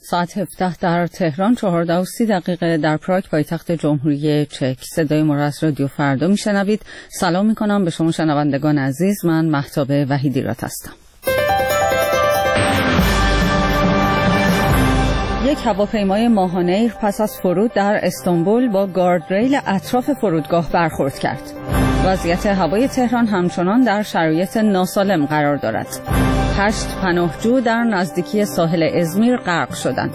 ساعت 17 در تهران، 14:30 در پراگ پایتخت جمهوری چک. صدای ما را از رادیو فردا میشنوید. سلام میکنم به شما شنوندگان عزیز. من مهتاب وحیدی راد هستم. یک هواپیمای ماهانیر پس از فرود در استانبول با گاردریل اطراف فرودگاه برخورد کرد. وضعیت هوای تهران همچنان در شرایط ناسالم قرار دارد. 8 پناهجو در نزدیکی ساحل ازمیر غرق شدند.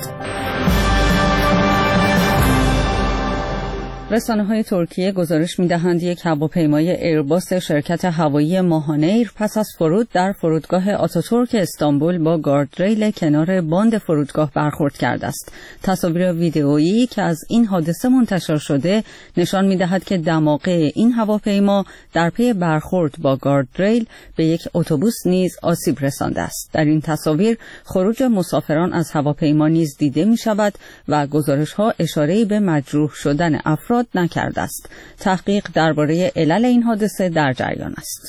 رسانه‌های ترکیه گزارش می‌دهند یک هواپیمای ایرباس شرکت هوایی ماهانیر پس از فرود در فرودگاه آتاتورک استانبول با گاردریل کنار باند فرودگاه برخورد کرده است. تصاویر ویدئویی که از این حادثه منتشر شده نشان می‌دهد که دماغه این هواپیما در پی برخورد با گاردریل به یک اتوبوس نیز آسیب رسانده است. در این تصاویر خروج مسافران از هواپیما نیز دیده می‌شود و گزارش‌ها اشاره‌ای به مجروح شدن افراد نکرده است. تحقیق درباره علل این حادثه در جریان است.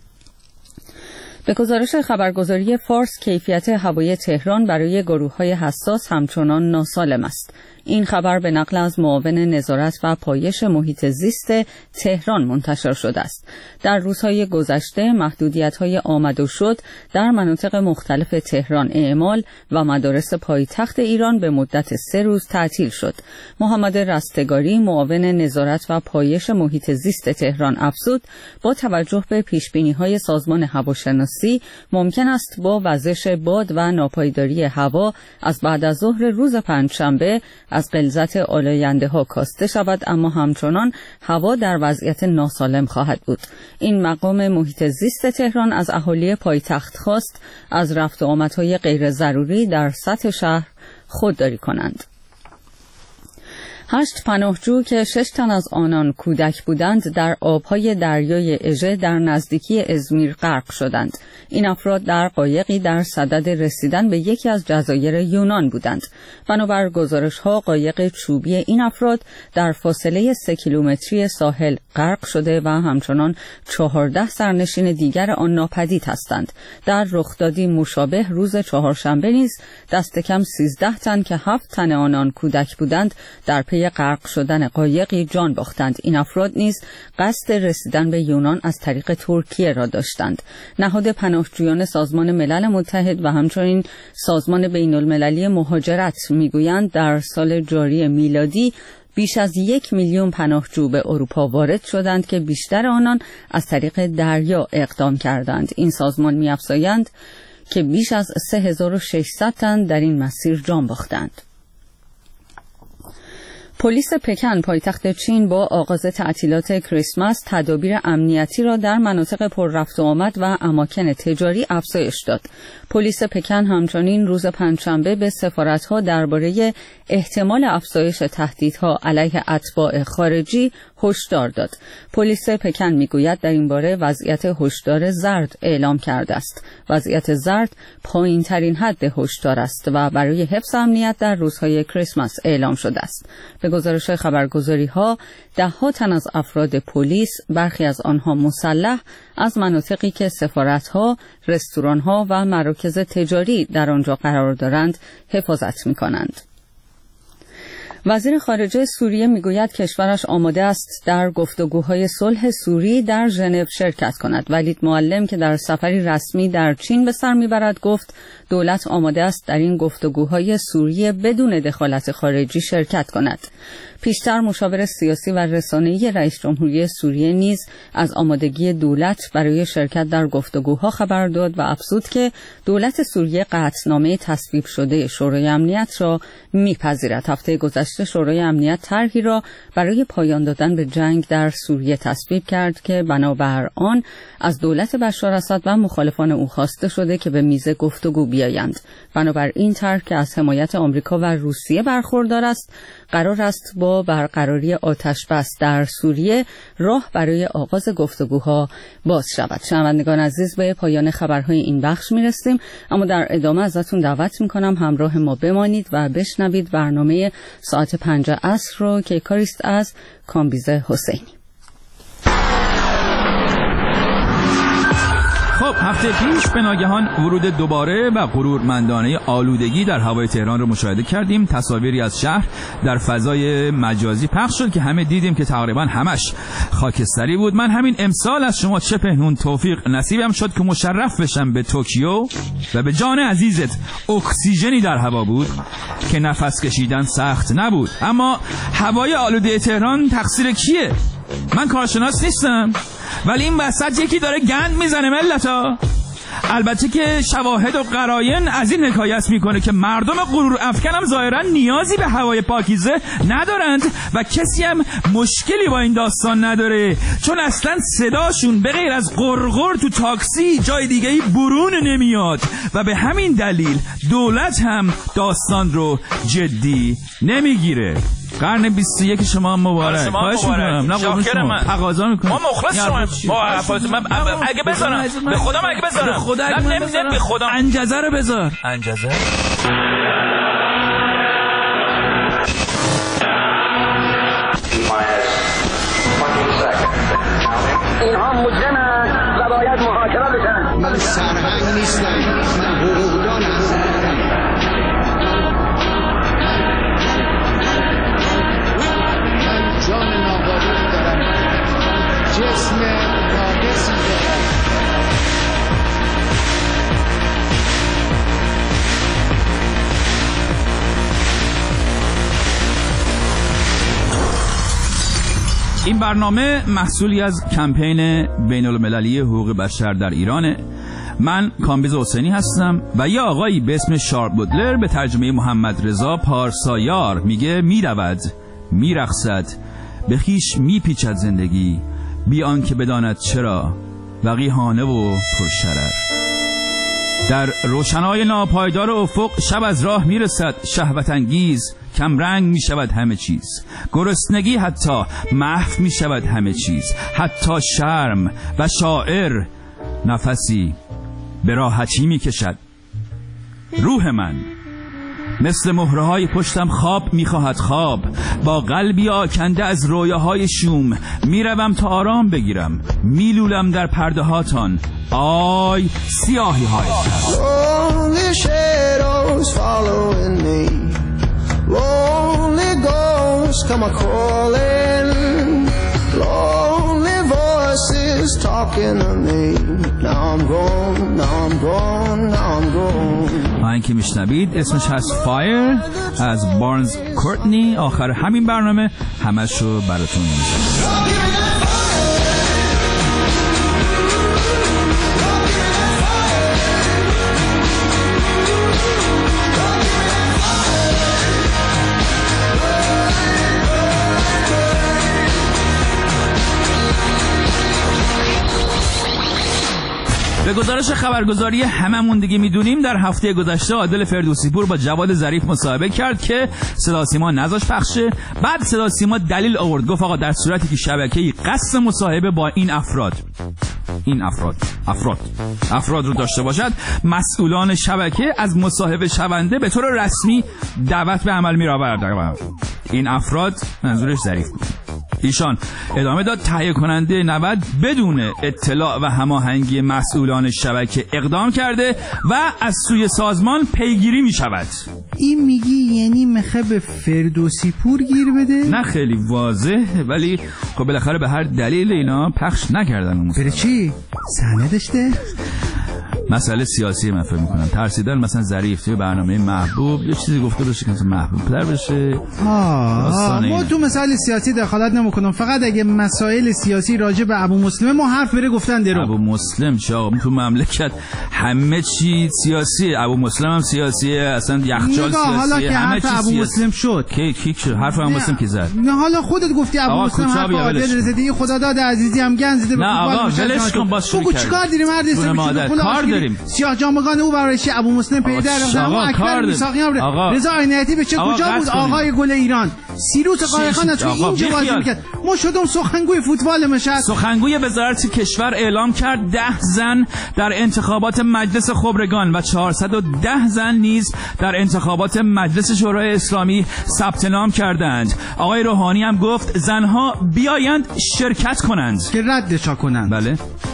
به گزارش خبرگزاری فارس، کیفیت هوای تهران برای گروه‌های حساس همچنان ناسالم است. این خبر به نقل از معاون نظارت و پایش محیط زیست تهران منتشر شده است. در روزهای گذشته محدودیت‌های آمد و شد در مناطق مختلف تهران اعمال و مدارس پایتخت ایران به مدت 3 روز تعطیل شد. محمد رستگاری، معاون نظارت و پایش محیط زیست تهران افزود با توجه به پیشبینی‌های سازمان هواشناسی ممکن است با وزش باد و ناپایداری هوا از بعد از ظهر روز پنجشنبه از غلظت آلاینده‌ها کاسته شود، اما همچنان هوا در وضعیت ناسالم خواهد بود. این مقام محیط زیست تهران از اهالی پایتخت خواست از رفت و آمدهای غیر ضروری در سطح شهر خودداری کنند. 8 پناهجو که 6 تن از آنان کودک بودند در آبهای دریای اژه در نزدیکی ازمیر غرق شدند. این افراد در قایقی در صدد رسیدن به یکی از جزایر یونان بودند. بنابر گزارش‌ها قایق چوبی این افراد در فاصله 3 کیلومتری ساحل غرق شده و همچنان 14 سرنشین دیگر آن ناپدید هستند. در رخدادی مشابه روز چهارشنبه نیز دست کم 13 تن که 7 تن آنان کودک بودند در پی غرق شدن قایقی جان باختند. این افراد نیز قصد رسیدن به یونان از طریق ترکیه را داشتند. نهاد پناهجویان سازمان ملل متحد و همچنین سازمان بین المللی مهاجرت میگویند در سال جاری میلادی بیش از 1 میلیون پناهجو به اروپا وارد شدند که بیشتر آنان از طریق دریا اقدام کردند. این سازمان می‌افزایند که بیش از 3600 تن در این مسیر جان باختند. پلیس پکن پایتخت چین با آغاز تعطیلات کریسمس تدابیر امنیتی را در مناطق پر رفت و آمد و اماکن تجاری افزایش داد. پلیس پکن همچنین روز پنجشنبه به سفارت‌ها درباره احتمال افزایش تهدیدها علیه اتباع خارجی هشدار داد. پلیس پکن میگوید در این باره وضعیت هشدار زرد اعلام کرده است. وضعیت زرد پایین‌ترین حد هشدار است و برای حفظ امنیت در روزهای کریسمس اعلام شده است. به گزارش خبرگزاری‌ها 10 تن از افراد پلیس، برخی از آنها مسلح، از مناطقی که سفارت‌ها، رستوران‌ها و مراکز تجاری در آنجا قرار دارند حفاظت می‌کنند. وزیر خارجه سوریه میگوید کشورش آماده است در گفتگوهای صلح سوری در ژنو شرکت کند. ولید معلم که در سفری رسمی در چین به سر میبرد گفت دولت آماده است در این گفتگوهای سوریه بدون دخالت خارجی شرکت کند. پیشتر مشاور سیاسی و رسانه‌ای رئیس جمهوری سوریه نیز از آمادگی دولت برای شرکت در گفتگوها خبر داد و افزود که دولت سوریه قطعنامه تصویب شده شورای امنیت را میپذیرد. هفته گذشته شورای امنیت طرحی را برای پایان دادن به جنگ در سوریه تصویب کرد که بنابر آن از دولت بشار اسد و مخالفان او خواسته شده که به میز گفتگو بیایند. بنابر این طرح که از حمایت آمریکا و روسیه برخوردار است، قرار است با برقراری آتش بس در سوریه راه برای آغاز گفتگوها باز شود. شنوندگان عزیز، به پایان خبرهای این بخش میرسیم، اما در ادامه ازتون دعوت میکنم همراه ما بمانید و بشنوید برنامه ساعت 5 عصر رو که کاریست از کامبیز حسینی. خب هفته پیش به ناگهان ورود دوباره و غرورمندانه آلودگی در هوای تهران رو مشاهده کردیم. تصاویری از شهر در فضای مجازی پخش شد که همه دیدیم که تقریبا همش خاکستری بود. من همین امسال از شما چه پنهون توفیق نصیبم شد که مشرف بشم به توکیو و به جان عزیزت اکسیژنی در هوا بود که نفس کشیدن سخت نبود. اما هوای آلوده تهران تقصیر کیه؟ من کارشناس نیستم، ولی این وسط یکی داره گند میزنه ملتا. البته که شواهد و قراین از این حکایت میکنه که مردم غرور افکن هم ظاهرا نیازی به هوای پاکیزه ندارند و کسی هم مشکلی با این داستان نداره، چون اصلا صداشون به غیر از غرغر تو تاکسی جای دیگه‌ای برون نمیاد و به همین دلیل دولت هم داستان رو جدی نمیگیره. قرن 21 شما مبارک. خواهش میکنم. نه شما تقاضا میکنم. ما مخلص شما. اگه بذارم به خودم، اگه بذارم خدا نمیذارم به خودم. انجزه رو بذار. انجزه اینها مجرمند و باید محاکمه بشن. من سرهنگ نیستم، من حقوقدانم. من جان نابالغ دارم، جسم ناقصی دارم. این برنامه محصولی از کمپین بین‌المللی حقوق بشر در ایرانه. من کامبیز حسینی هستم و یه آقایی به اسم شارل بودلر به ترجمه محمد رضا پارسایار میگه میرود، میرقصد، به خویش میپیچد زندگی، بی آنکه بداند چرا، وقیحانه و پرشرر. در روشنای ناپایدار افق شب از راه میرسد، شهوت انگیز کم رنگ می شود همه چیز، گرسنگی حتی محو می شود همه چیز، حتی شرم و شاعر نفسی به راحتی می کشد. روح من مثل مهره‌های پشتم خواب می‌خواهد، خواب با قلبی آکنده از رویاهای شوم میروم تا آرام بگیرم، میلولم در پرده هاتان آی سیاهی های Lonely shadows following me, lonely ghosts come a-calling, lonely voices talking to me. Now I'm gone, now I'm gone, now I'm gone. این که میشنوید اسمش هست فایر از بارنز کورتنی. آخر همین برنامه همشو براتون میذارم. به گزارش خبرگزاری هممون دیگه میدونیم در هفته گذشته عادل فردوسی پور با جواد ظریف مصاحبه کرد که صدا سیما نذاش پخشه. بعد صدا سیما دلیل آورد، گفت آقا در صورتی که شبکه‌ای قصد مصاحبه با این افراد رو داشته باشد، مسئولان شبکه از مصاحبه شونده به طور رسمی دعوت به عمل می‌آورد. این افراد منظورش ظریف بود. ایشان ادامه داد تهیه کننده 90 بدون اطلاع و هماهنگی مسئولان شبکه اقدام کرده و از سوی سازمان پیگیری می شود. این میگی یعنی میخواد به فردوسی پور گیر بده؟ نه خیلی واضح، ولی خب بالاخره به هر دلیل اینا پخش نکردن. برای چی؟ صحنه داشته؟ مسئله سیاسی من فکر می‌کنم ترسیدن مثلا ظریف توی برنامه محبوب یه چیزی گفته باشه که مثلا محبوب تر بشه. ما تو مسائل سیاسی دخالت نمی‌کنم، فقط اگه مسائل سیاسی راجع به ابو مسلم ما حرف بره گفتن درو. ابو مسلم چه آقا تو مملکت همه چی سیاسی، ابو مسلم هم سیاسیه، اصلا یخچال سیاسیه، حالا که همه حرف چی ابو مسلم شد کی شد حرف ابو مسلم کی زد؟ نه حالا خودت گفتی ابو مسلم حرف عادل رضایی خداداد عزیزی هم گنز ده. نه آقا ولش کن باش شروع کرد. چیکار داری مرد اسم کار داریم سیاه جامگان او برای ابو مسلم پیدا رفتن اکبر میثاقیان رضا عنایتی به چه کجا بود آقای گل ایران سیروت قایقان از اینجا بازی میکرد. ما شدم سخنگوی فوتبال مشهد. سخنگوی وزارت کشور اعلام کرد 10 زن در انتخابات مجلس خبرگان و 410 زن نیز در انتخابات مجلس شورای اسلامی ثبت نام کردند. آقای روحانی هم گفت زنها بیایند شرکت کنند که ردش کنند. بله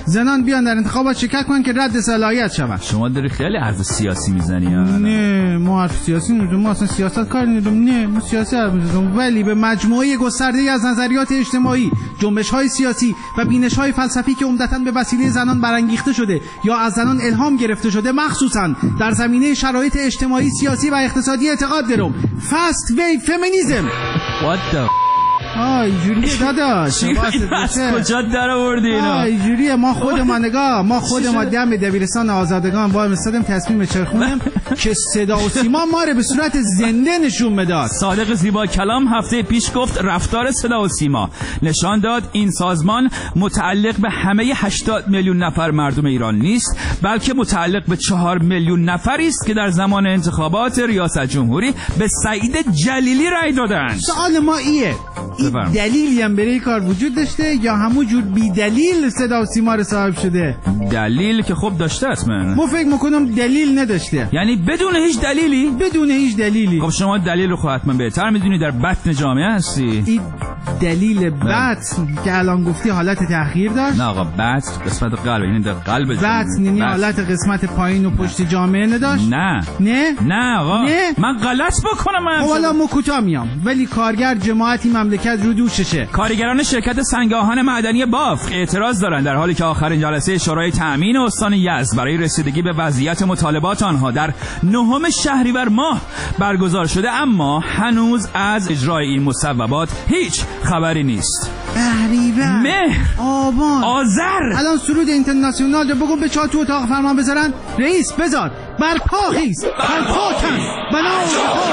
زنان بیان در انتخابات شرکت کنن که رد صلاحیت شون. شما داری خیلی حرف سیاسی میزنی. نه ما حرف سیاسی نمی‌زنیم، ما اصلا سیاست کار نداریم. نه ما سیاسی حرف می‌زنیم، ولی به مجموعه گسترده‌ای از نظریات اجتماعی، جنبش‌های سیاسی و بینش‌های فلسفی که عمدتاً به وسیله زنان برانگیخته شده یا از زنان الهام گرفته شده، مخصوصاً در زمینه شرایط اجتماعی، سیاسی و اقتصادی اعتقاد دارم. فاست ویو فمینیسم. What the جوریه داداش کجا در آوردی اینا؟ جوریه ما خودمان دم دبیرستان آزادگان وای میستادیم تصمیم چرخونیم که صدا و سیما ما رو به صورت زنده نشون میداد. صادق زیبا کلام هفته پیش گفت رفتار صدا و سیما نشان داد این سازمان متعلق به همه 80 میلیون نفر مردم ایران نیست، بلکه متعلق به 4 میلیون نفری است که در زمان انتخابات ریاست جمهوری به سعید جلیلی رأی دادند. سوال ما ایه دلیلی هم برای کار وجود داشته یا همون جور بی دلیل صدا و سیما رو صاحب شده؟ دلیل که خب داشته اصلا. ما فکر میکنم دلیل نداشته. یعنی بدون هیچ دلیلی؟ بدون هیچ دلیلی. خب شما دلیل رو خب حتما بهتر میدونی، در بطن جامعه هستی. این دلیل بطن که الان گفتی حالت تأخیر داشت؟ نه آقا بطن قسمت قلب، یعنی در قلب بطن یعنی حالت قسمت پایین و پشت جامعه نداشت؟ نه آقا نه؟ من غلط بکنم من. خب حالا ما کوتاه میام، ولی کارگر جماعتی مملکت رو دوششه. کارگران شرکت سنگ آهن معدنی بافق اعتراض دارند در حالی که آخرین جلسه شورای تأمین استان یزد برای رسیدگی به وضعیت مطالبات آنها در 9 شهریور ماه برگزار شده، اما هنوز از اجرای این مصوبات هیچ خبری نیست. شهریور، مهر، آبان، آذر. الان سرود اینترنشنال رو بگو به چا تو اتاق فرمان بذارن. رئیس بذار برپا خیز برپا کن بنای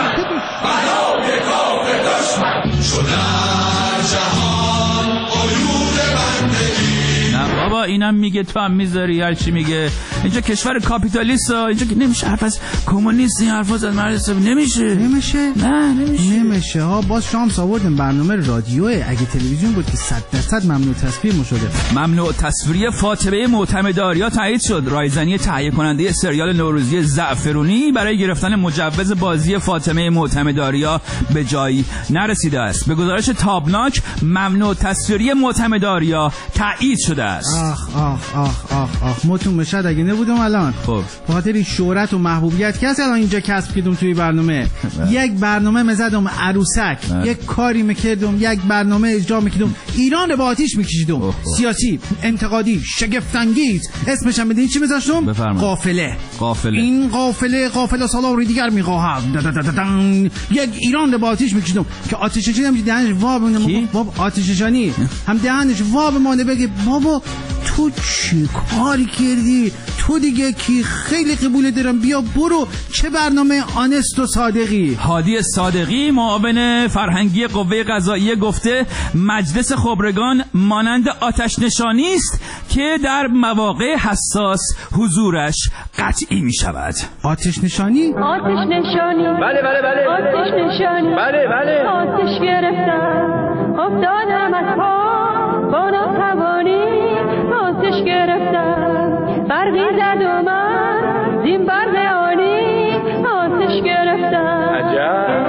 کاف دشمن شدن جهان عیون بندگی. نه بابا اینم میگه تو هم میذاری هر چی میگه. اینجا کشور کاپیتالیست ها، اینجا که نمیشه حرف از کمونیست این حرف از مدرسه نمیشه. نمیشه ها. باز شانس آوردیم برنامه رادیوه، اگه تلویزیون بود که 100% ممنوع تصویر شده. ممنوع تصویری فاطمه معتمداریا تایید شد. رایزنی تهیه کننده سریال نوروزی زعفرونی برای گرفتن مجوز بازی فاطمه معتمداریا به جایی نرسیده است. به گزارش تابناک ممنوع تصویری معتمداریا تایید شده است. آخ متون مشهد اگه نبودم الان خب خاطر شهرت و محبوبیت که الان اینجا کسب کردم توی برنامه. یک برنامه مزدم عروسک، یک کاری میکردم، یک برنامه اجرا میکردم، ایران رو با آتیش میکشیدم. سیاسی، انتقادی، شگفت انگیز. اسمش هم بدین چی میذاشتم؟ قافله. این قافله سالاری دیگر میخواهم. یک ایران رو با آتیش میکشیدم که آتش نشانی هم دهنش وا بمونه. بابا آتش نشانی هم دهنش وا بمونه بگه بابا تو چی کاری کردی؟ تو دیگه کی خیلی قبول دارم، بیا برو. چه برنامه آنست و صادقی. هادی صادقی معاون فرهنگی قوه قضاییه گفته مجلس خبرگان مانند آتش نشانی است که در مواقع حساس حضورش قطعی می شود. آتش نشانی؟ آتش نشانی. بله. آتش نشانی. بله. آتش گرفتم افتادم از پا با ناتوانی. آتش گرفتم برقی زد و من زین برق آنی. آتش گرفتم. عجب.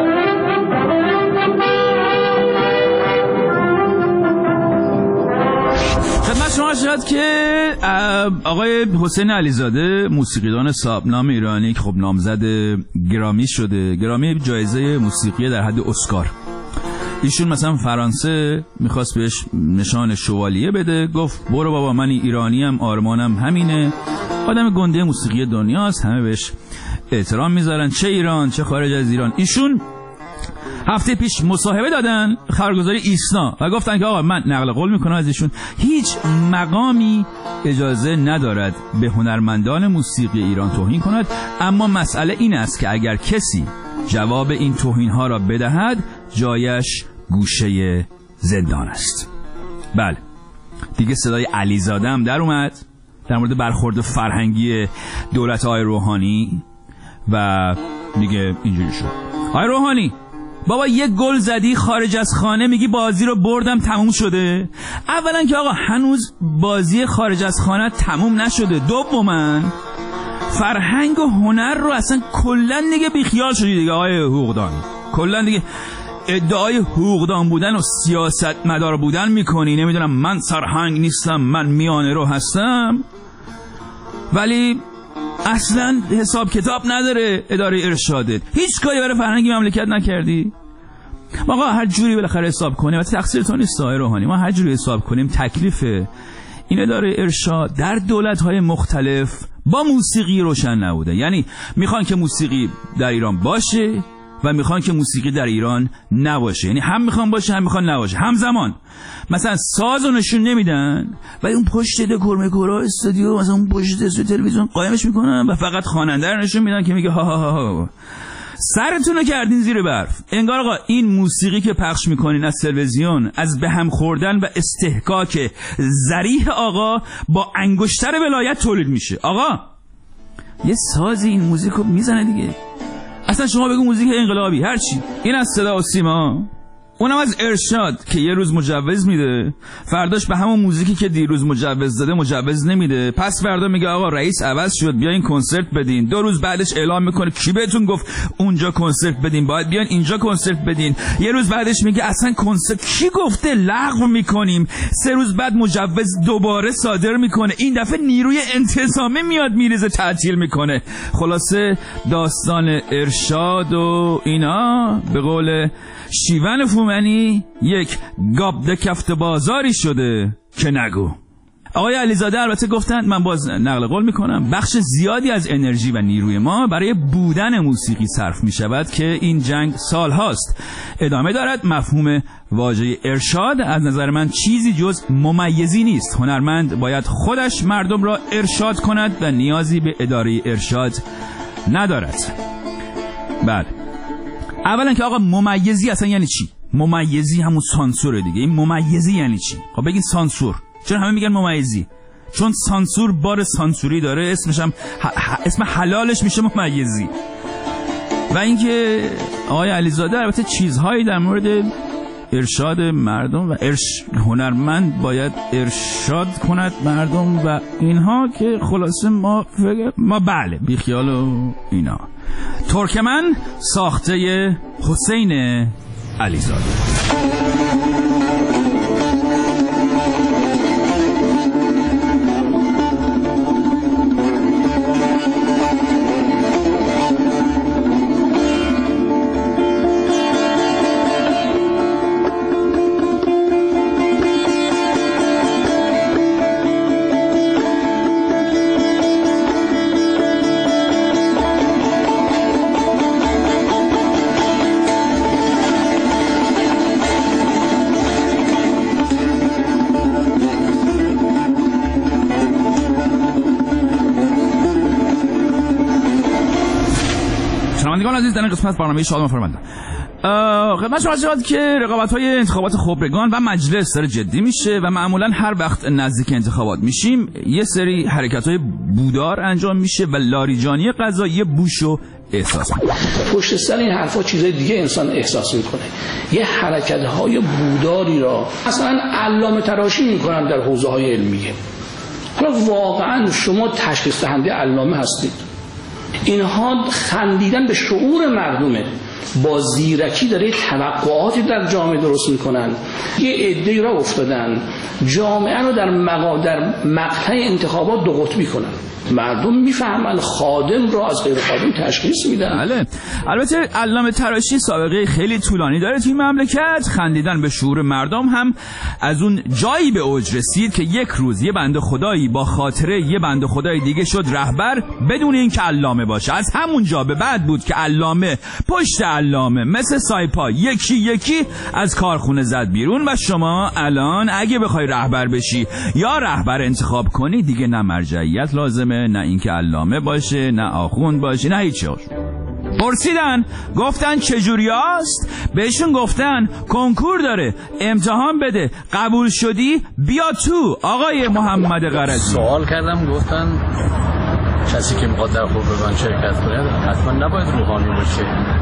خدمت شما شد که آقای حسین علیزاده موسیقیدان صاحبنام ایرانی که خب نامزد گرامی شده، گرامی جایزه موسیقی در حد اسکار. ایشون مثلا فرانسه میخواست بهش نشان شوالیه بده، گفت برو بابا من ایرانیم، آرمانم همینه، آدم گنده موسیقی دنیاست، همه بهش احترام میذارن، چه ایران چه خارج از ایران. ایشون هفته پیش مصاحبه دادن خبرگزاری ایسنا و گفتن که آقا من نقل قول میکنم از ایشون، هیچ مقامی اجازه ندارد به هنرمندان موسیقی ایران توهین کند، اما مسئله این است که اگر کسی جواب این توهین ها را بدهد جایش گوشه زندان است. بله دیگه صدای علیزاده هم در اومد در مورد برخورد فرهنگی دولت آقای روحانی و دیگه اینجوری شد. آقای روحانی بابا یک گل زدی خارج از خانه میگی بازی رو بردم تموم شده. اولا که آقا هنوز بازی خارج از خانه تموم نشده. دوما فرهنگ و هنر رو اصلا کلن دیگه بیخیال شدی دیگه آقای حقوقدان. کلن دیگه ادعای حقوقدان بودن و سیاستمدار بودن میکنی، نمیدونم من سرهنگ نیستم، من میانه رو هستم، ولی اصلا حساب کتاب نداره اداره ارشادت، هیچ کاری برای فرهنگ مملکت نکردی. آقا هر جوری بالاخره حساب کنیم، البته تقصیر تو نیست آقای روحانی، ما هر جوری حساب کنیم تکلیف این اداره ارشاد در دولت‌های مختلف با موسیقی روشن نبوده. یعنی میخوان که موسیقی در ایران باشه و میخوان که موسیقی در ایران نباشه، یعنی هم میخوان باشه هم میخوان نباشه همزمان. مثلا سازو نشون نمیدن ولی اون پشت دکور مکورا استودیو، مثلا اون پشت استودیو تلویزیون قایمش میکنن و فقط خواننده رو نشون میدن که میگه ها ها ها سرتون رو کردین زیر برف. انگار آقا این موسیقی که پخش میکنین از تلویزیون، از به هم خوردن و استحقاق ذریح آقا با انگشتر ولایت تولید میشه. آقا یه سازی این موزیکو میزنه دیگه، اصلا شما بگو موزیک انقلابی هرچی، این از صدا و سیما، اونم از ارشاد که یه روز مجوز میده، فرداش به همون موزیکی که دیروز مجوز داده مجوز نمیده، پس فردا میگه آقا رئیس عوض شد بیاین کنسرت بدین، 2 روز بعدش اعلام میکنه کی بهتون گفت اونجا کنسرت بدین، باید بیاین اینجا کنسرت بدین، یه روز بعدش میگه اصلا کنسرت کی گفته لغو میکنیم، 3 روز بعد مجوز دوباره صادر میکنه، این دفعه نیروی انتظامی میاد میریزه تعطیل میکنه. خلاصه داستان ارشاد و اینا به قول شیون فومنی یک گابده کفت بازاری شده که نگو. آقای علیزاده البته گفتن، من باز نقل قول میکنم، بخش زیادی از انرژی و نیروی ما برای بودن موسیقی صرف میشود که این جنگ سالهاست ادامه دارد. مفهوم واژه ارشاد از نظر من چیزی جز ممیزی نیست. هنرمند باید خودش مردم را ارشاد کند و نیازی به اداره ارشاد ندارد. بله، اولا که آقا ممیزی اصلا یعنی چی؟ ممیزی همون سانسوره دیگه. این ممیزی یعنی چی؟ خب بگین سانسور. چون همه میگن ممیزی، چون سانسور بار سانسوری داره، اسمش هم اسم حلالش میشه ممیزی. و اینکه آقای علیزاده البته چیزهایی در مورد ارشاد مردم و هنرمند باید ارشاد کند مردم و اینها که خلاصه ما بله بیخیال و اینا. ترکمن ساخته حسین علیزاده. شنوندگان عزیز، در این قسمت برنامه شادمان فرمانده خدمت شما شد که رقابت‌های انتخابات خبرگان و مجلس داره جدی میشه و معمولا هر وقت نزدیک انتخابات میشیم یه سری حرکت‌های بودار انجام میشه و لاریجانی قضایی بوشو احساس میکنه. پشت سر این حرفا چیزای دیگه انسان احساس میکنه. یه حرکت‌های بوداری را اصلا علامه تراشی میکنن در حوزه‌های علمیه. حالا واقعا شما تشخیص دهنده علامه هستید. اینها خندیدن به شعور مردمه، با زیرکی داره توقعاتی در جامعه درست میکنن. یه عده‌ای را افتادن جامعه رو در مقطع انتخابات دو قطبی کنن. مردم میفهمن خادم را از غیر خادم تشخیص میدن. بله، البته علامه تراشی سابقه خیلی طولانی داره توی مملکت. خندیدن به شعور مردم هم از اون جایی به اوج رسید که یک روز یه بنده خدایی با خاطره یه بنده خدای دیگه شد رهبر بدون اینکه علامه باشه. از همون جا به بعد بود که علامه پشت علامه مثل سایپا یکی یکی از کارخونه زد بیرون و شما الان اگه بخوای رهبر بشی یا رهبر انتخاب کنی دیگه نه مرجعیت لازمه، نه اینکه علامه باشه، نه آخوند باشه، نه هیچ. پرسیدن گفتن چجوریاست؟ بهشون گفتن کنکور داره، امتحان بده، قبول شدی بیا تو آقای محمد قرضی. سوال کردم گفتن کسی که میخواد در خبرگان شرکت کنه حتما نباید روحانی باشه.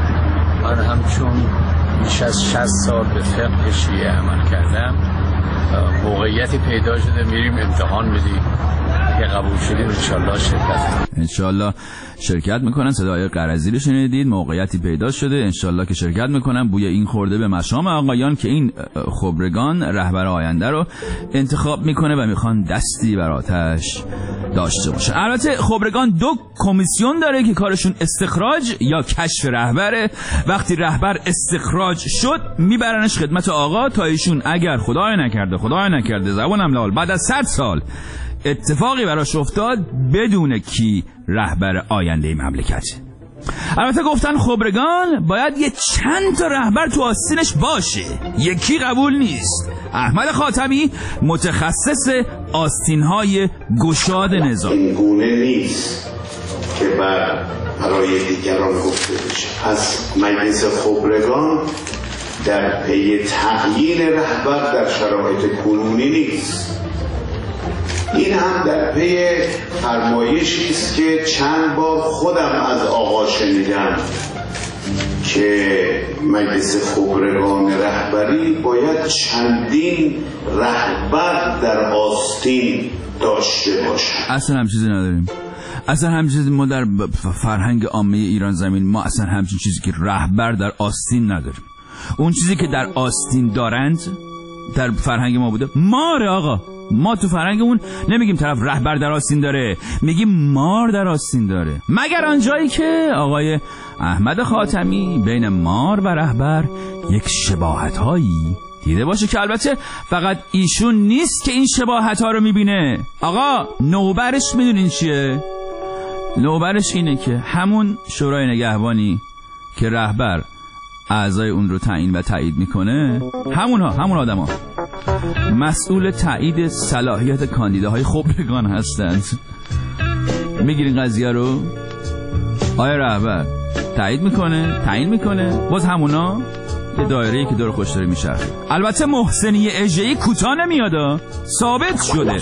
من همچون بیش از 60 سال به فقه شیعه عمل کردم، موقعیتی پیدا شده میریم امتحان میدیم، اگه قبول شدیم انشالله شرکت میکنن. صدای قرضی رو شنیدید، موقعیتی پیدا شده، انشالله که شرکت میکنن. بوی این خورده به مشام آقایان که این خبرگان رهبر آینده رو انتخاب میکنه و میخوان دستی بر آتش داشته باشه. البته خبرگان 2 کمیسیون داره که کارشون استخراج یا کشف رهبره. وقتی رهبر استخراج شد میبرنش خدمت آقا تا ایشون اگر خدای نکرده زبانم لال بعد از 100 سال اتفاقی براش افتاد بدون کی رهبر آینده مملکت. البته گفتن خبرگان باید یه چند تا رهبر تو آستینش باشه، یکی قبول نیست. احمد خاتمی متخصص آستین‌های گشاد نظام. این گونه نیست که برای دیگران گفته بشه. از مجلس خبرگان در پی تعیین رهبر در شرایط کنونی نیست. این هم در پی فرمایشی است که چند بار خودم از آقا شنیدم که مجلس خبرگان رهبری باید چندین رهبر در آستین داشته باشد. اصلا هم چیزی نداریم. اصلا همچین چیزی ما در فرهنگ عامه ایران زمین ما اصلا همچین چیزی که رهبر در آستین نداریم. اون چیزی که در آستین دارند در فرهنگ ما بوده ماره آقا. ما تو فرهنگمون نمیگیم طرف رهبر در آستین داره، میگیم مار در آستین داره. مگر آنجایی که آقای احمد خاتمی بین مار و رهبر یک شباهت هایی دیده باشه که البته فقط ایشون نیست که این شباهت ها رو میبینه. آقا نوبرش میدونین چیه؟ نوبرش اینه که همون شورای نگهبانی که رهبر اعضای اون رو تعیین و تایید میکنه، همون آدما مسئول تایید صلاحیت کاندیداهای خبرگان هستند. میگیرین قضیه رو، آیا رهبر تایید میکنه، تعیین میکنه، باز همونا یه دایره‌ای که دور خوش داره میچرخه. البته محسنی اژه‌ای کوتاه نمیاد، ثابت شده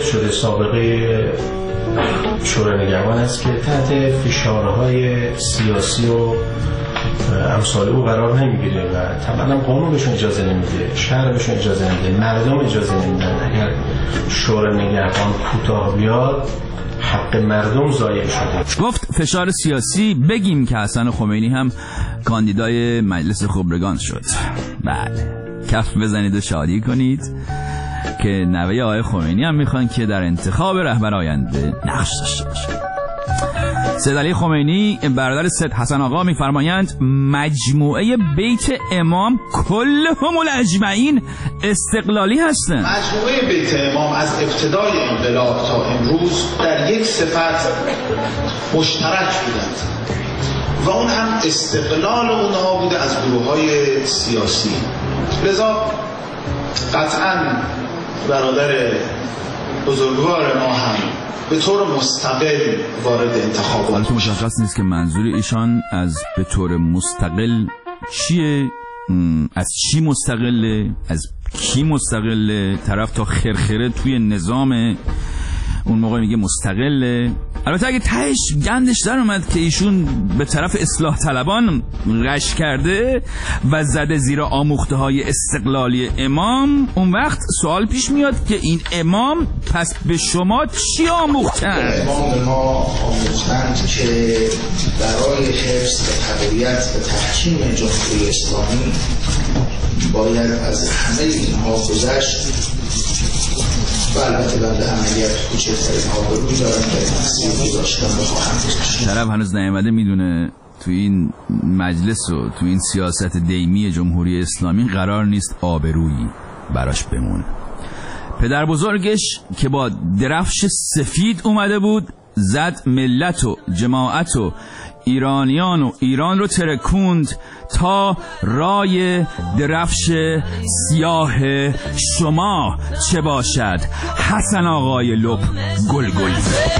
سابقه شورای نگهبان است که تحت فشارهای سیاسی و امثال او قرار نمیگیره و طبعا قانون بهشون اجازه نمیده، شهر بهشون اجازه نمیده، مردم اجازه نمیدن. اگر شورای نگهبان کوتاه بیاد حق مردم ضایع شده. گفت فشار سیاسی. بگیم که حسن خمینی هم کاندیدای مجلس خبرگان شد. بله، کف بزنید و شادی کنید که نوه آقای خمینی هم میخوان که در انتخاب رهبر آینده نقش داشته باشه. سید علی خمینی برادر سید حسن آقا میفرمایند مجموعه بیت امام کلهم الاجمعین استقلالی هستند. مجموعه بیت امام از ابتدای انقلاب تا امروز در یک صفت مشترک بودند و اون هم استقلال اونها بوده از گروه‌های سیاسی. لذا قطعاً برادر بزرگوار ما هم به طور مستقل وارد انتخابات. البته مشخص نیست که منظور ایشان از به طور مستقل چیه، از چی مستقله، از کی مستقله. طرف تا خرخره توی نظام اون موقع میگه مستقله. البته اگه تهش گندش در اومد که ایشون به طرف اصلاح طلبان غش کرده و زده زیر آموخته های استقلالی امام، اون وقت سوال پیش میاد که این امام پس به شما چی آموختن؟ امام به ما آموختند که برای حفظ و تقویت و تحکیم جمهوری اسلامی باید از همه اینها گذشت و البته بنده هم اگر کوچکترین آبرویی دارم که مسئولیتی داشتم بخواهم داشت. طرف هنوز نیامده میدونه تو این مجلس و تو این سیاست دیمی جمهوری اسلامی قرار نیست آبرویی براش بمونه. پدر بزرگش که با درفش سفید اومده بود، زد ملت و جماعت و ایرانیان و ایران رو ترکوند تا رای درفش سیاه شما چه باشد. حسن آقای لب گلگلی.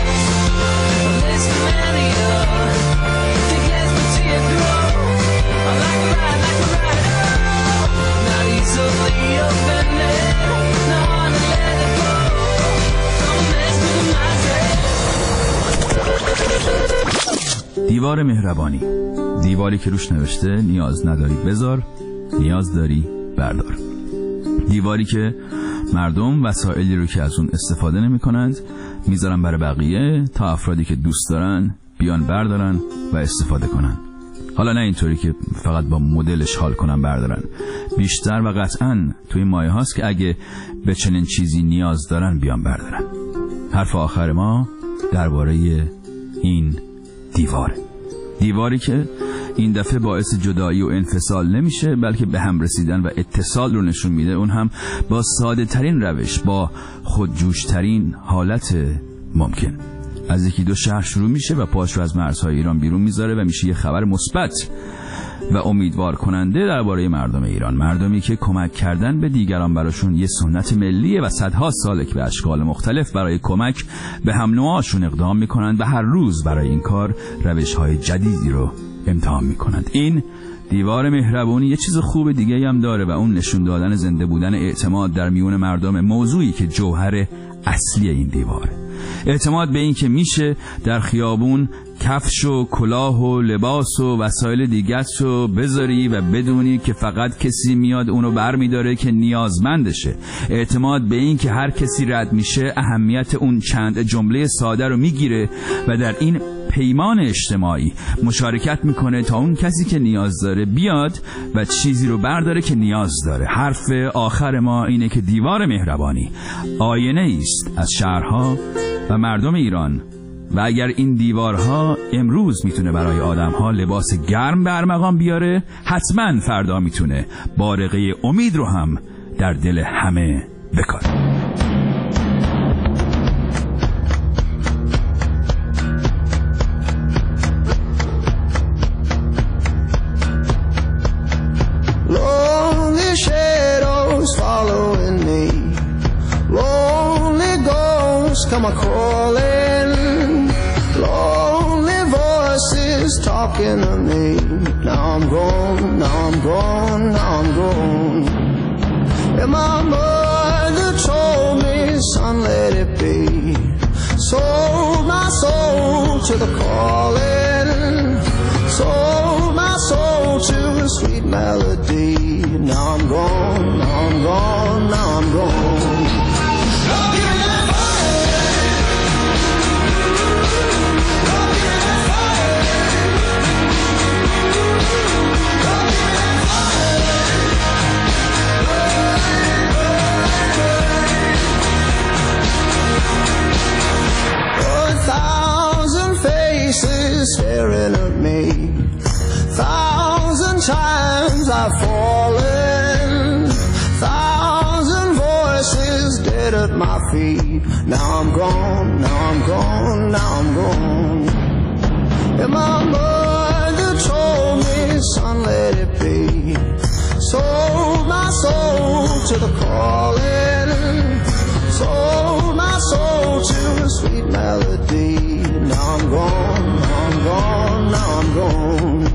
دیوار مهربانی، دیواری که روش نوشته نیاز نداری بذار، نیاز داری بردار. دیواری که مردم وسایلی رو که از اون استفاده نمی کنند میذارن برای بقیه تا افرادی که دوست دارن بیان بردارن و استفاده کنن. حالا نه اینطوری که فقط با مدلش حال کنن بردارن، بیشتر و قطعاً توی مایه هاست که اگه به چنین چیزی نیاز دارن بیان بردارن. حرف آخر ما درباره این دیواری که این دفعه باعث جدایی و انفصال نمیشه، بلکه به هم رسیدن و اتصال رو نشون میده، اون هم با ساده ترین روش، با خودجوش ترین حالت ممکن. از یکی دو شهر شروع میشه و پاش رو از مرزهای ایران بیرون میذاره و میشه یه خبر مثبت و امیدوار کننده درباره مردم ایران، مردمی که کمک کردن به دیگران براشون یه سنت ملیه و صدها ساله که به اشکال مختلف برای کمک به هم نوعاشون اقدام میکنند و هر روز برای این کار روش‌های جدیدی رو امتحان میکنند. این دیوار مهربونی یه چیز خوب دیگه هم داره و اون نشون دادن زنده بودن اعتماد در میون مردم، موضوعی که جوهر اصلی این دیواره. اعتماد به این که میشه در خیابون کفش و کلاه و لباس و وسایل دیگت رو بذاری و بدونی که فقط کسی میاد اونو بر میداره که نیازمندشه. اعتماد به این که هر کسی رد میشه اهمیت اون چند جمله ساده رو میگیره و در این پیمان اجتماعی مشارکت میکنه تا اون کسی که نیاز داره بیاد و چیزی رو برداره که نیاز داره. حرف آخر ما اینه که دیوار مهربانی آینه است از شهرها و مردم ایران و اگر این دیوارها امروز میتونه برای آدمها لباس گرم به ارمغان بیاره، حتما فردا میتونه بارقه امید رو هم در دل همه بکاره. Come a-calling, lonely voices talking to me. Now I'm gone, now I'm gone, now I'm gone. And my mother told me, son, let it be. Sold my soul to the calling, sold my soul to a sweet melody. Now I'm gone, now I'm gone, now I'm gone. Staring at me, 1,000 times I've fallen, 1,000 voices dead at my feet. Now I'm gone, now I'm gone, now I'm gone. And my mother told me, son, let it be. Sold my soul to the calling, sold my soul to a sweet melody. Now I'm gone, now I'm gone, now I'm gone.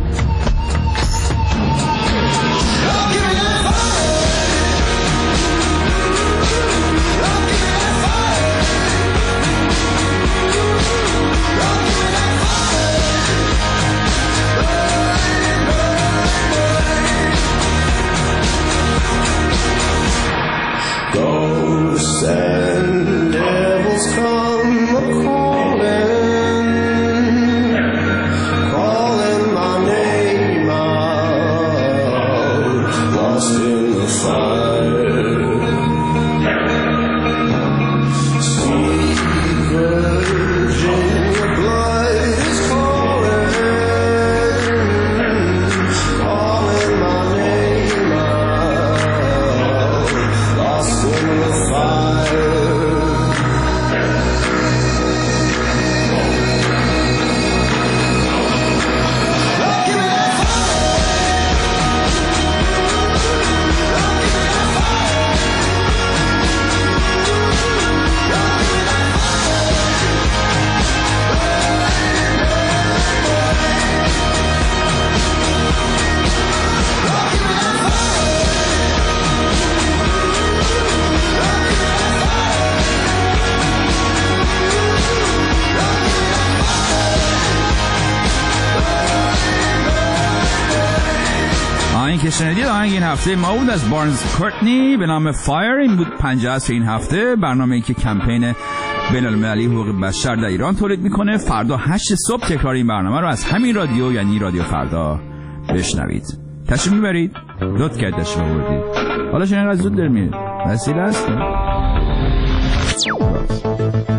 Ghosts and devils come a-calling, calling my name out, lost in the fire. Sweet virgin, your blood is calling, calling my name out, lost in the fire. آهنگی که شنیدید آهنگ این هفته ما بود از بارنز کورتنی به نام فایر. این بود 50 عصر این هفته، برنامه‌ای که کمپین بین‌المللی حقوق بشر در ایران تولید میکنه. فردا 8 صبح تکرار این برنامه رو از همین رادیو، یعنی رادیو فردا، بشنوید. تشریف میبرید؟ لطف کرد تشریف بردید. حالا چون اینقدر زود در میاد وسیله هست.